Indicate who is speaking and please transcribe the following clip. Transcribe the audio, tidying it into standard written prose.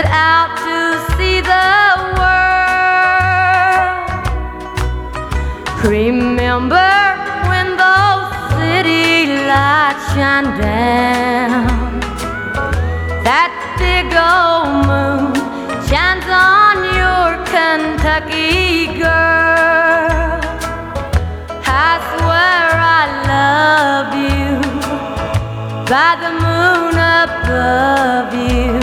Speaker 1: set out to see the world. Remember when those city lights shine down, that big old moon shines on your Kentucky girl. I swear I love you by the moon above you.